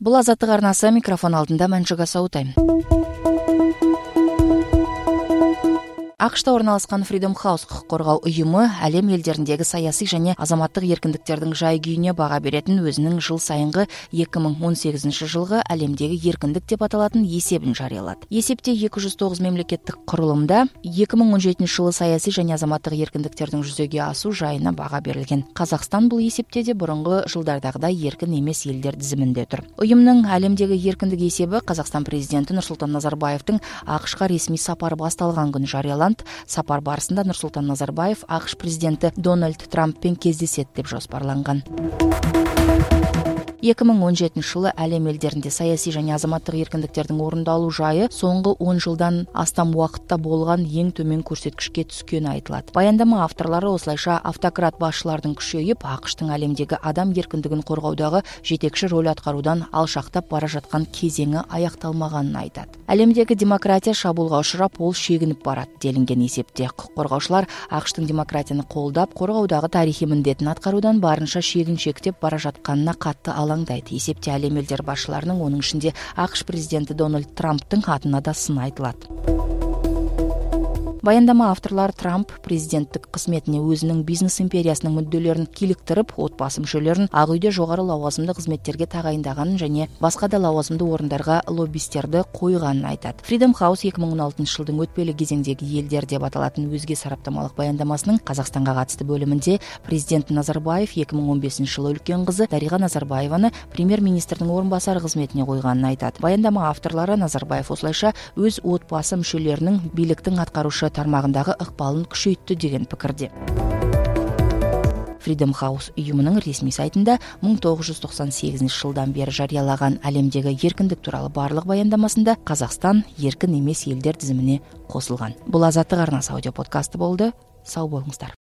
Бұл Азаттық арнасы, микрофон алдында Мәншүк Асаутай. ақш-та орналасқан Freedom House құқық қорғау ұйымы әлем елдеріндегі саяси және азаматтық еркіндіктердің жай-күйіне баға беретін өзінің жыл сайынғы 2018 жылғы әлемдегі еркіндік деп аталатын есебін жариялады. Есепте 209 мемлекеттік құрылымда 2017 жылы саяси және азаматтық еркіндіктердің жүзеге асу жайына баға берілген. Қазақстан бұл есепте де бұрынғы жылдардағыдай еркін емес елдер тізімінде тұр. Ұйымның әлемдегі еркіндік есебі Қазақстан президенті Нұрсұлтан Назарбаевтың ақш-қа ресми сапары басталған күні жарияланды. Сапар барысында Нұрсұлтан Назарбаев ақш президенті Дональд Трамппен кездеседі деп жоспарланған. 2017 жылы әлем елдерінде саяси және азаматтық еркіндіктердің орындалу жайы соңғы 10 жылдан астам уақытта болған ең төмен көрсеткішке түскені айтылады. Баяндама авторлары осылайша автократ басшылардың күшейіп, ақш-тың әлемдегі адам еркіндігін қорғаудағы жетекші рөл атқарудан алшақтап бара жатқан кезеңі аяқталмағанын айтады. Әлемдегі демократия шабуылға ұшырап, ол шегініп барады делінген есепте. Құқық қорғаушылар ақш-тың демократияны қолдап, қорғаудағы тарихи міндетін атқарудан барынша шегіншектеп бара жатқанына қатты алаңдайды. Есепте әлем елдер басшыларының, оның ішінде ақш президенті Дональд Трамптың атына да сын айтылады. Баяндама авторлар Трамп президенттік қызметіне өзінің бизнес империясының мүдделерін киліктіріп, отбасы мүшелерін Ақ үйде жоғары лауазымды қызметтерге тағайындағанын және басқа да лауазымды орындарға лоббистерді қойғанын айтады. Freedom House 2016 жылдың өтпелі кезеңдегі елдер деп аталатын өзге сараптамалық баяндамасының Қазақстанға қатысты бөлімінде президент Назарбаев 2015 жылы үлкен қызы Дариға Назарбаеваны премьер-министрдің орынбасары қызметіне қойғанын айтады. Баяндама авторлары Назарбаев осылайша өз отбасы мүшелерінің биліктің атқарушы тармағындағы ықпалын күшейтті деген пікірде. Freedom House ұйымының ресми сайтында 1998 жылдан бері жариялаған әлемдегі еркіндік туралы барлық баяндамасында Қазақстан еркін емес елдер тізіміне қосылған. Бұл Азаттық арнасы аудиоподкасты болды. Сау болыңыздар.